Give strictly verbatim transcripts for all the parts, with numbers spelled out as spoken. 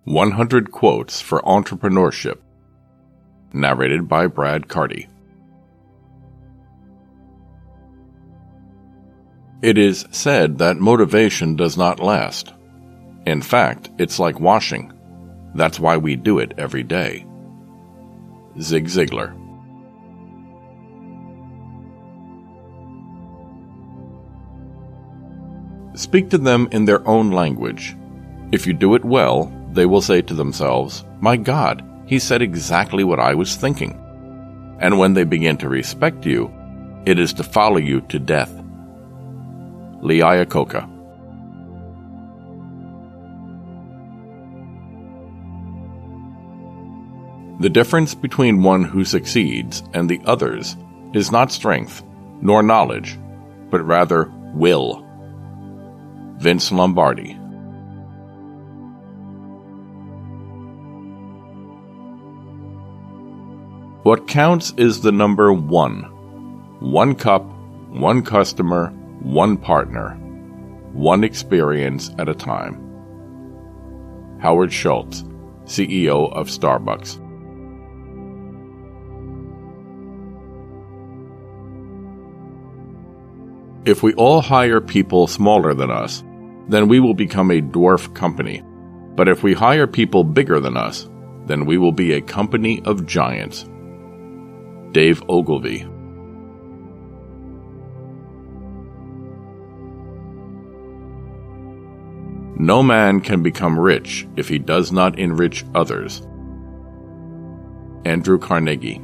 one hundred Quotes for Entrepreneurship, narrated by Brad Carty. It is said that motivation does not last. In fact, it's like washing. That's why we do it every day. Zig Ziglar. Speak to them in their own language. If you do it well, they will say to themselves, "My God, he said exactly what I was thinking." And when they begin to respect you, it is to follow you to death. Lee Iacocca. The difference between one who succeeds and the others is not strength, nor knowledge, but rather will. Vince Lombardi. What counts is the number one. One cup, one customer, one partner, one experience at a time. Howard Schultz, C E O of Starbucks. If we all hire people smaller than us, then we will become a dwarf company. But if we hire people bigger than us, then we will be a company of giants. Dave Ogilvy. No man can become rich if he does not enrich others. Andrew Carnegie.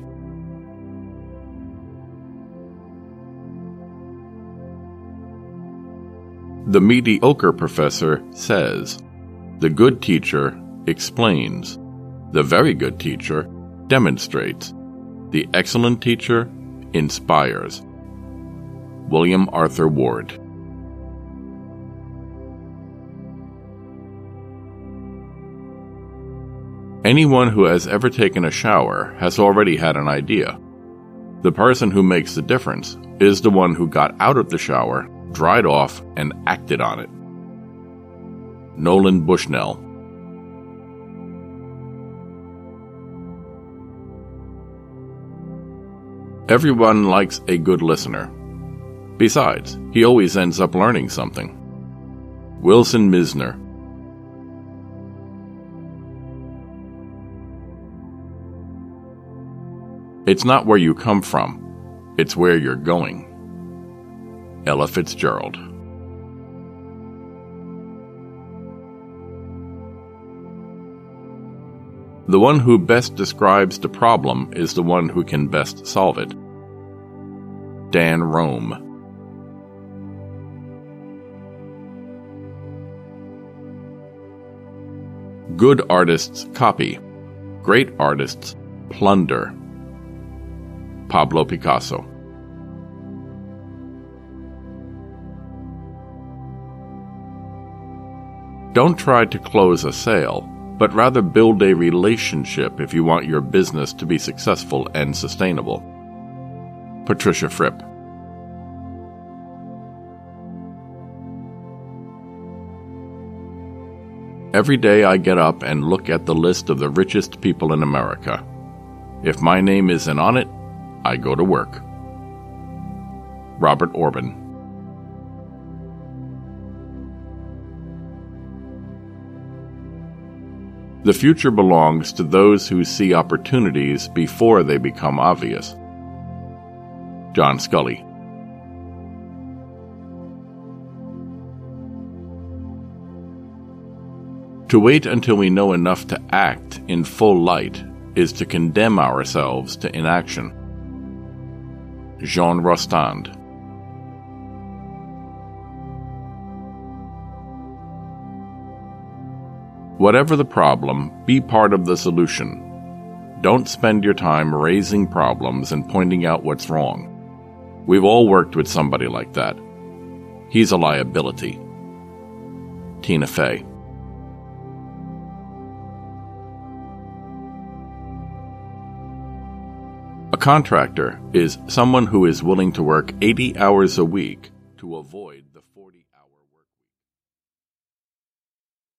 The mediocre professor says, the good teacher explains, the very good teacher demonstrates, the excellent teacher inspires. William Arthur Ward. Anyone who has ever taken a shower has already had an idea. The person who makes the difference is the one who got out of the shower, dried off, and acted on it. Nolan Bushnell. Everyone likes a good listener. Besides, he always ends up learning something. Wilson Misner. It's not where you come from, it's where you're going. Ella Fitzgerald. The one who best describes the problem is the one who can best solve it. Dan Rome. Good artists copy. Great artists plunder. Pablo Picasso. Don't try to close a sale, but rather build a relationship if you want your business to be successful and sustainable. Patricia Fripp. Every day I get up and look at the list of the richest people in America. If my name isn't on it, I go to work. Robert Orban. The future belongs to those who see opportunities before they become obvious. John Scully. To wait until we know enough to act in full light is to condemn ourselves to inaction. Jean Rostand. Whatever the problem, be part of the solution. Don't spend your time raising problems and pointing out what's wrong. We've all worked with somebody like that. He's a liability. Tina Fey. A contractor is someone who is willing to work eighty hours a week to avoid the